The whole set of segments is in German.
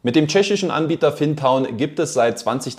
Mit dem tschechischen Anbieter Fintown gibt es seit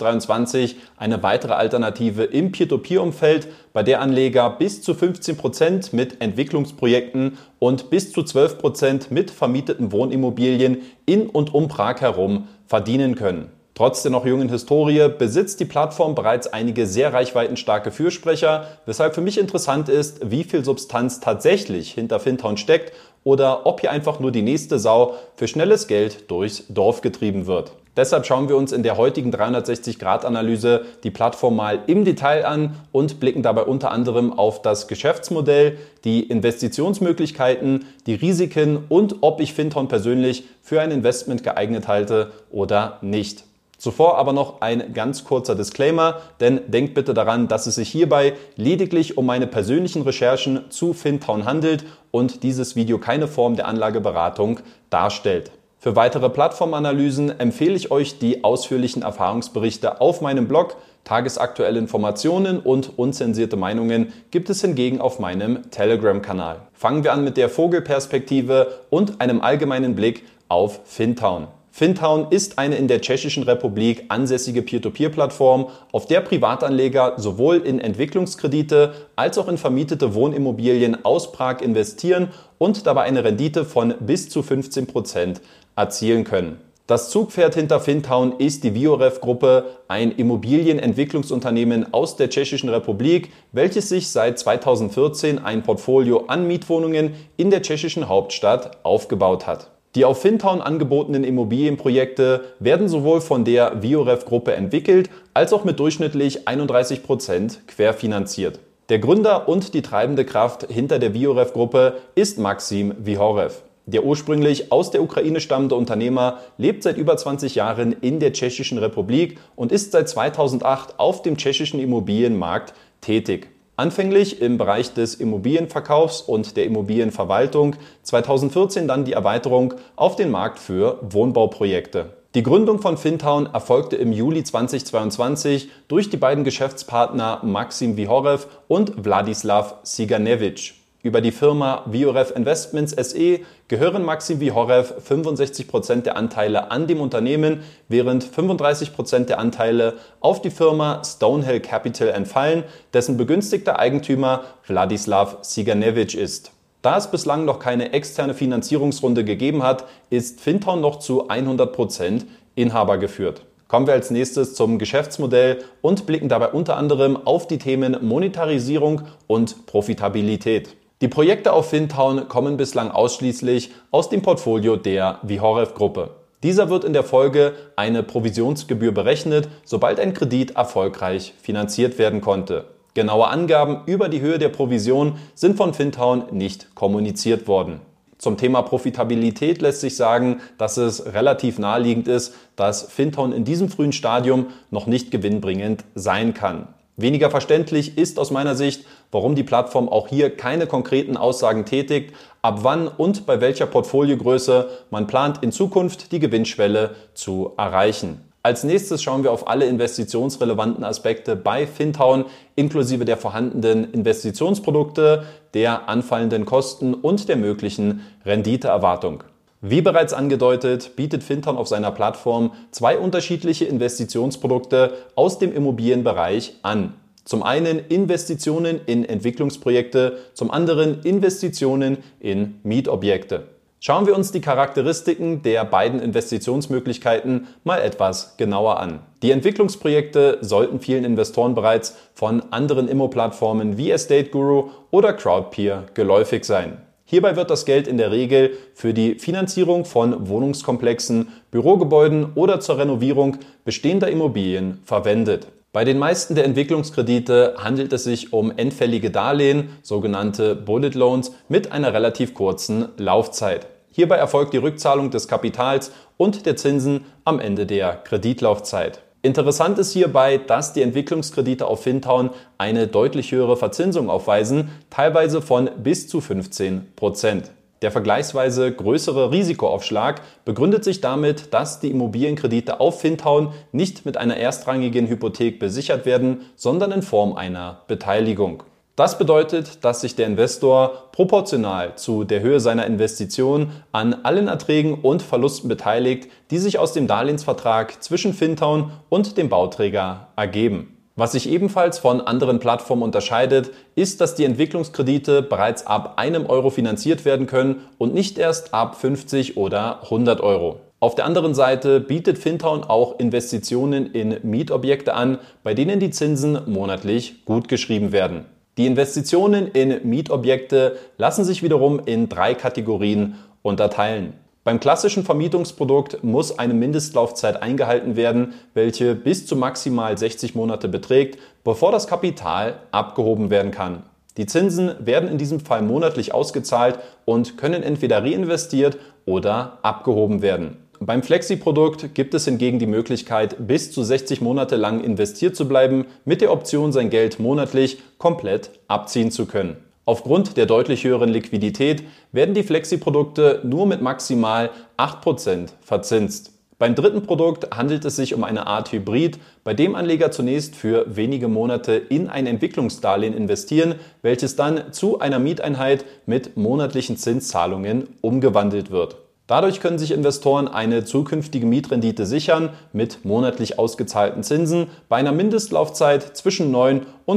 2023 eine weitere Alternative im Peer-to-Peer-Umfeld, bei der Anleger bis zu 15% mit Entwicklungsprojekten und bis zu 12% mit vermieteten Wohnimmobilien in und um Prag herum verdienen können. Trotz der noch jungen Historie besitzt die Plattform bereits einige sehr reichweitenstarke Fürsprecher, weshalb für mich interessant ist, wie viel Substanz tatsächlich hinter Fintown steckt oder ob hier einfach nur die nächste Sau für schnelles Geld durchs Dorf getrieben wird. Deshalb schauen wir uns in der heutigen 360-Grad-Analyse die Plattform mal im Detail an und blicken dabei unter anderem auf das Geschäftsmodell, die Investitionsmöglichkeiten, die Risiken und ob ich Fintown persönlich für ein Investment geeignet halte oder nicht. Zuvor aber noch ein ganz kurzer Disclaimer, denn denkt bitte daran, dass es sich hierbei lediglich um meine persönlichen Recherchen zu Fintown handelt und dieses Video keine Form der Anlageberatung darstellt. Für weitere Plattformanalysen empfehle ich euch die ausführlichen Erfahrungsberichte auf meinem Blog. Tagesaktuelle Informationen und unzensierte Meinungen gibt es hingegen auf meinem Telegram-Kanal. Fangen wir an mit der Vogelperspektive und einem allgemeinen Blick auf Fintown. Fintown ist eine in der Tschechischen Republik ansässige Peer-to-Peer-Plattform, auf der Privatanleger sowohl in Entwicklungskredite als auch in vermietete Wohnimmobilien aus Prag investieren und dabei eine Rendite von bis zu 15% erzielen können. Das Zugpferd hinter Fintown ist die Viorev-Gruppe, ein Immobilienentwicklungsunternehmen aus der Tschechischen Republik, welches sich seit 2014 ein Portfolio an Mietwohnungen in der tschechischen Hauptstadt aufgebaut hat. Die auf Fintown angebotenen Immobilienprojekte werden sowohl von der Viorev-Gruppe entwickelt, als auch mit durchschnittlich 31% querfinanziert. Der Gründer und die treibende Kraft hinter der Viorev-Gruppe ist Maxim Vihorev. Der ursprünglich aus der Ukraine stammende Unternehmer lebt seit über 20 Jahren in der Tschechischen Republik und ist seit 2008 auf dem tschechischen Immobilienmarkt tätig. Anfänglich im Bereich des Immobilienverkaufs und der Immobilienverwaltung, 2014 dann die Erweiterung auf den Markt für Wohnbauprojekte. Die Gründung von Fintown erfolgte im Juli 2022 durch die beiden Geschäftspartner Maxim Vihorev und Wladislav Siganevic. Über die Firma Viorev Investments SE gehören Maxim Vihorev 65% der Anteile an dem Unternehmen, während 35% der Anteile auf die Firma Stonehill Capital entfallen, dessen begünstigter Eigentümer Wladislav Siganevic ist. Da es bislang noch keine externe Finanzierungsrunde gegeben hat, ist Fintown noch zu 100% Inhaber geführt. Kommen wir als nächstes zum Geschäftsmodell und blicken dabei unter anderem auf die Themen Monetarisierung und Profitabilität. Die Projekte auf Fintown kommen bislang ausschließlich aus dem Portfolio der Vihorev-Gruppe. Dieser wird in der Folge eine Provisionsgebühr berechnet, sobald ein Kredit erfolgreich finanziert werden konnte. Genaue Angaben über die Höhe der Provision sind von Fintown nicht kommuniziert worden. Zum Thema Profitabilität lässt sich sagen, dass es relativ naheliegend ist, dass Fintown in diesem frühen Stadium noch nicht gewinnbringend sein kann. Weniger verständlich ist aus meiner Sicht, warum die Plattform auch hier keine konkreten Aussagen tätigt, ab wann und bei welcher Portfoliogröße man plant, in Zukunft die Gewinnschwelle zu erreichen. Als nächstes schauen wir auf alle investitionsrelevanten Aspekte bei Fintown, inklusive der vorhandenen Investitionsprodukte, der anfallenden Kosten und der möglichen Renditeerwartung. Wie bereits angedeutet, bietet Fintown auf seiner Plattform zwei unterschiedliche Investitionsprodukte aus dem Immobilienbereich an. Zum einen Investitionen in Entwicklungsprojekte, zum anderen Investitionen in Mietobjekte. Schauen wir uns die Charakteristiken der beiden Investitionsmöglichkeiten mal etwas genauer an. Die Entwicklungsprojekte sollten vielen Investoren bereits von anderen Immo-Plattformen wie Estate Guru oder Crowdpeer geläufig sein. Hierbei wird das Geld in der Regel für die Finanzierung von Wohnungskomplexen, Bürogebäuden oder zur Renovierung bestehender Immobilien verwendet. Bei den meisten der Entwicklungskredite handelt es sich um endfällige Darlehen, sogenannte Bullet Loans, mit einer relativ kurzen Laufzeit. Hierbei erfolgt die Rückzahlung des Kapitals und der Zinsen am Ende der Kreditlaufzeit. Interessant ist hierbei, dass die Entwicklungskredite auf Fintown eine deutlich höhere Verzinsung aufweisen, teilweise von bis zu 15%. Der vergleichsweise größere Risikoaufschlag begründet sich damit, dass die Immobilienkredite auf Fintown nicht mit einer erstrangigen Hypothek besichert werden, sondern in Form einer Beteiligung. Das bedeutet, dass sich der Investor proportional zu der Höhe seiner Investition an allen Erträgen und Verlusten beteiligt, die sich aus dem Darlehensvertrag zwischen Fintown und dem Bauträger ergeben. Was sich ebenfalls von anderen Plattformen unterscheidet, ist, dass die Entwicklungskredite bereits ab 1 Euro finanziert werden können und nicht erst ab 50 oder 100 Euro. Auf der anderen Seite bietet Fintown auch Investitionen in Mietobjekte an, bei denen die Zinsen monatlich gutgeschrieben werden. Die Investitionen in Mietobjekte lassen sich wiederum in 3 Kategorien unterteilen. Beim klassischen Vermietungsprodukt muss eine Mindestlaufzeit eingehalten werden, welche bis zu maximal 60 Monate beträgt, bevor das Kapital abgehoben werden kann. Die Zinsen werden in diesem Fall monatlich ausgezahlt und können entweder reinvestiert oder abgehoben werden. Beim Flexi-Produkt gibt es hingegen die Möglichkeit, bis zu 60 Monate lang investiert zu bleiben, mit der Option, sein Geld monatlich komplett abziehen zu können. Aufgrund der deutlich höheren Liquidität werden die Flexi-Produkte nur mit maximal 8% verzinst. Beim dritten Produkt handelt es sich um eine Art Hybrid, bei dem Anleger zunächst für wenige Monate in ein Entwicklungsdarlehen investieren, welches dann zu einer Mieteinheit mit monatlichen Zinszahlungen umgewandelt wird. Dadurch können sich Investoren eine zukünftige Mietrendite sichern mit monatlich ausgezahlten Zinsen bei einer Mindestlaufzeit zwischen 9 und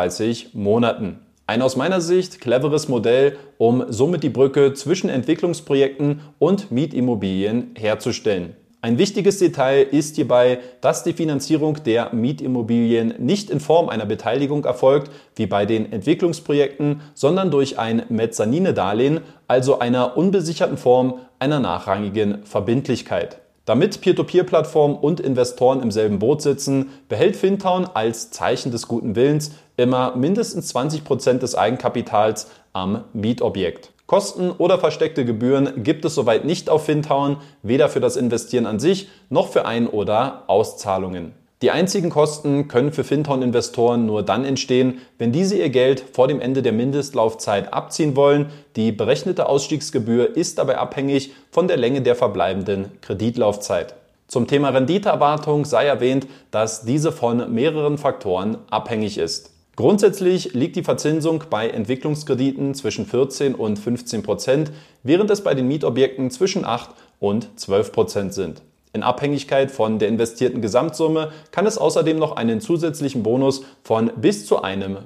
36 Monaten. Ein aus meiner Sicht cleveres Modell, um somit die Brücke zwischen Entwicklungsprojekten und Mietimmobilien herzustellen. Ein wichtiges Detail ist hierbei, dass die Finanzierung der Mietimmobilien nicht in Form einer Beteiligung erfolgt, wie bei den Entwicklungsprojekten, sondern durch ein Mezzanindarlehen, also einer unbesicherten Form einer nachrangigen Verbindlichkeit. Damit Peer-to-Peer-Plattformen und Investoren im selben Boot sitzen, behält Fintown als Zeichen des guten Willens immer mindestens 20% des Eigenkapitals am Mietobjekt. Kosten oder versteckte Gebühren gibt es soweit nicht auf Fintown, weder für das Investieren an sich noch für Ein- oder Auszahlungen. Die einzigen Kosten können für Fintown-Investoren nur dann entstehen, wenn diese ihr Geld vor dem Ende der Mindestlaufzeit abziehen wollen. Die berechnete Ausstiegsgebühr ist dabei abhängig von der Länge der verbleibenden Kreditlaufzeit. Zum Thema Renditeerwartung sei erwähnt, dass diese von mehreren Faktoren abhängig ist. Grundsätzlich liegt die Verzinsung bei Entwicklungskrediten zwischen 14 und 15%, während es bei den Mietobjekten zwischen 8 und 12% sind. In Abhängigkeit von der investierten Gesamtsumme kann es außerdem noch einen zusätzlichen Bonus von bis zu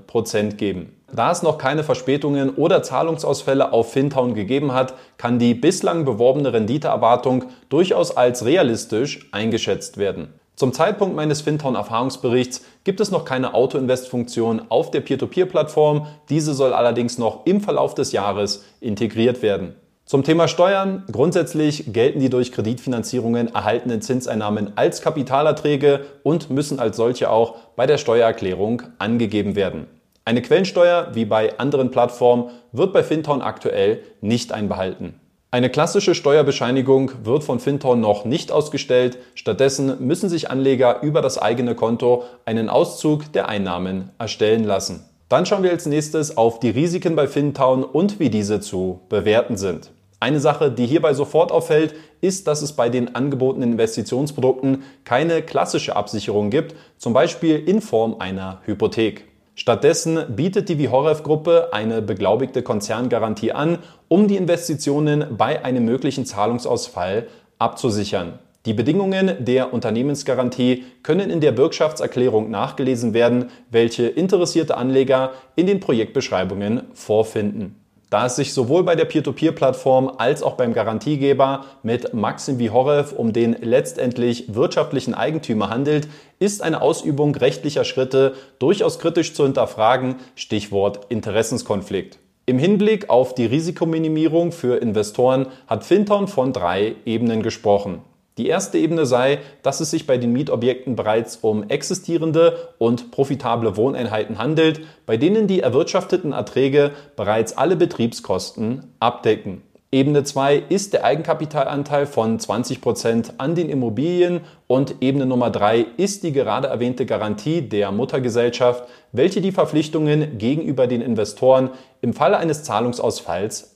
1% geben. Da es noch keine Verspätungen oder Zahlungsausfälle auf Fintown gegeben hat, kann die bislang beworbene Renditeerwartung durchaus als realistisch eingeschätzt werden. Zum Zeitpunkt meines Fintown-Erfahrungsberichts gibt es noch keine Auto-Invest-Funktion auf der Peer-to-Peer-Plattform. Diese soll allerdings noch im Verlauf des Jahres integriert werden. Zum Thema Steuern. Grundsätzlich gelten die durch Kreditfinanzierungen erhaltenen Zinseinnahmen als Kapitalerträge und müssen als solche auch bei der Steuererklärung angegeben werden. Eine Quellensteuer, wie bei anderen Plattformen, wird bei Fintown aktuell nicht einbehalten. Eine klassische Steuerbescheinigung wird von Fintown noch nicht ausgestellt. Stattdessen müssen sich Anleger über das eigene Konto einen Auszug der Einnahmen erstellen lassen. Dann schauen wir als nächstes auf die Risiken bei Fintown und wie diese zu bewerten sind. Eine Sache, die hierbei sofort auffällt, ist, dass es bei den angebotenen Investitionsprodukten keine klassische Absicherung gibt, zum Beispiel in Form einer Hypothek. Stattdessen bietet die Wihorev-Gruppe eine beglaubigte Konzerngarantie an, um die Investitionen bei einem möglichen Zahlungsausfall abzusichern. Die Bedingungen der Unternehmensgarantie können in der Bürgschaftserklärung nachgelesen werden, welche interessierte Anleger in den Projektbeschreibungen vorfinden. Da es sich sowohl bei der Peer-to-Peer-Plattform als auch beim Garantiegeber mit Maxim Wihorev um den letztendlich wirtschaftlichen Eigentümer handelt, ist eine Ausübung rechtlicher Schritte durchaus kritisch zu hinterfragen, Stichwort Interessenskonflikt. Im Hinblick auf die Risikominimierung für Investoren hat Fintown von 3 Ebenen gesprochen. Die erste Ebene sei, dass es sich bei den Mietobjekten bereits um existierende und profitable Wohneinheiten handelt, bei denen die erwirtschafteten Erträge bereits alle Betriebskosten abdecken. Ebene 2 ist der Eigenkapitalanteil von 20% an den Immobilien und Ebene Nummer 3 ist die gerade erwähnte Garantie der Muttergesellschaft, welche die Verpflichtungen gegenüber den Investoren im Falle eines Zahlungsausfalls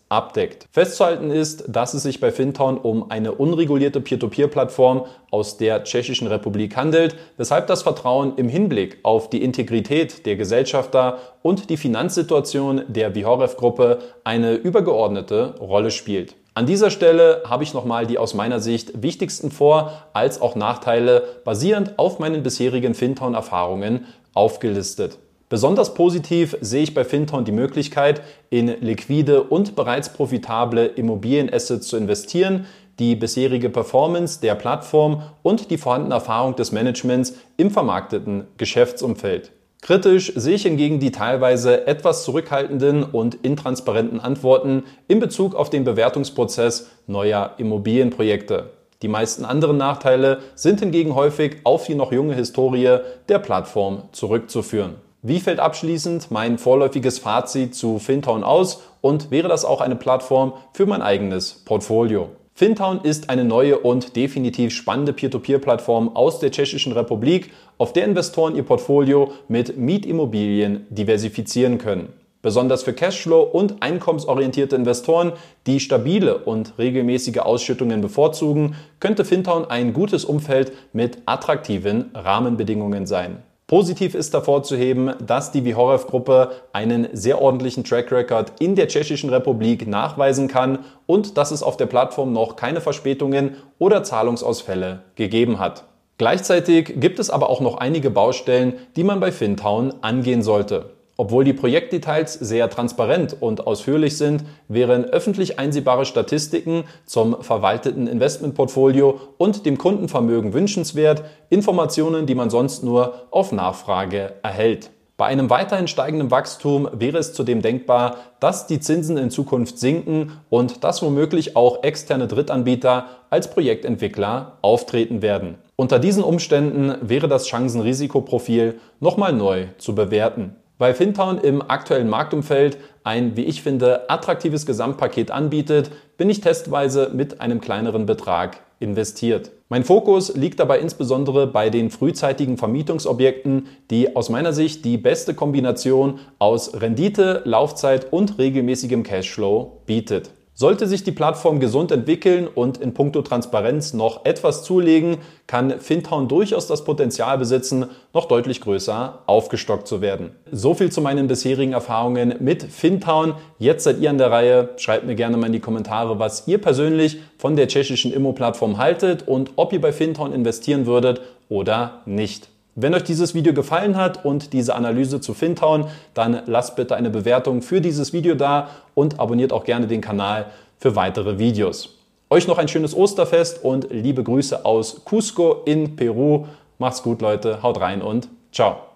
abdeckt. Festzuhalten ist, dass es sich bei Fintown um eine unregulierte Peer-to-Peer-Plattform aus der Tschechischen Republik handelt, weshalb das Vertrauen im Hinblick auf die Integrität der Gesellschafter und die Finanzsituation der Wihorew-Gruppe eine übergeordnete Rolle spielt. An dieser Stelle habe ich nochmal die aus meiner Sicht wichtigsten Vor- als auch Nachteile basierend auf meinen bisherigen Fintown-Erfahrungen aufgelistet. Besonders positiv sehe ich bei Fintown die Möglichkeit, in liquide und bereits profitable Immobilienassets zu investieren, die bisherige Performance der Plattform und die vorhandene Erfahrung des Managements im vermarkteten Geschäftsumfeld. Kritisch sehe ich hingegen die teilweise etwas zurückhaltenden und intransparenten Antworten in Bezug auf den Bewertungsprozess neuer Immobilienprojekte. Die meisten anderen Nachteile sind hingegen häufig auf die noch junge Historie der Plattform zurückzuführen. Wie fällt abschließend mein vorläufiges Fazit zu Fintown aus und wäre das auch eine Plattform für mein eigenes Portfolio? Fintown ist eine neue und definitiv spannende Peer-to-Peer-Plattform aus der Tschechischen Republik, auf der Investoren ihr Portfolio mit Mietimmobilien diversifizieren können. Besonders für Cashflow- und einkommensorientierte Investoren, die stabile und regelmäßige Ausschüttungen bevorzugen, könnte Fintown ein gutes Umfeld mit attraktiven Rahmenbedingungen sein. Positiv ist hervorzuheben, dass die Wihorew-Gruppe einen sehr ordentlichen Track Record in der Tschechischen Republik nachweisen kann und dass es auf der Plattform noch keine Verspätungen oder Zahlungsausfälle gegeben hat. Gleichzeitig gibt es aber auch noch einige Baustellen, die man bei Fintown angehen sollte. Obwohl die Projektdetails sehr transparent und ausführlich sind, wären öffentlich einsehbare Statistiken zum verwalteten Investmentportfolio und dem Kundenvermögen wünschenswert, Informationen, die man sonst nur auf Nachfrage erhält. Bei einem weiterhin steigenden Wachstum wäre es zudem denkbar, dass die Zinsen in Zukunft sinken und dass womöglich auch externe Drittanbieter als Projektentwickler auftreten werden. Unter diesen Umständen wäre das Chancen-Risikoprofil nochmal neu zu bewerten. Weil Fintown im aktuellen Marktumfeld ein, wie ich finde, attraktives Gesamtpaket anbietet, bin ich testweise mit einem kleineren Betrag investiert. Mein Fokus liegt dabei insbesondere bei den frühzeitigen Vermietungsobjekten, die aus meiner Sicht die beste Kombination aus Rendite, Laufzeit und regelmäßigem Cashflow bietet. Sollte sich die Plattform gesund entwickeln und in puncto Transparenz noch etwas zulegen, kann Fintown durchaus das Potenzial besitzen, noch deutlich größer aufgestockt zu werden. So viel zu meinen bisherigen Erfahrungen mit Fintown. Jetzt seid ihr an der Reihe. Schreibt mir gerne mal in die Kommentare, was ihr persönlich von der tschechischen Immo-Plattform haltet und ob ihr bei Fintown investieren würdet oder nicht. Wenn euch dieses Video gefallen hat und diese Analyse zu Fintown, dann lasst bitte eine Bewertung für dieses Video da und abonniert auch gerne den Kanal für weitere Videos. Euch noch ein schönes Osterfest und liebe Grüße aus Cusco in Peru. Macht's gut, Leute. Haut rein und ciao.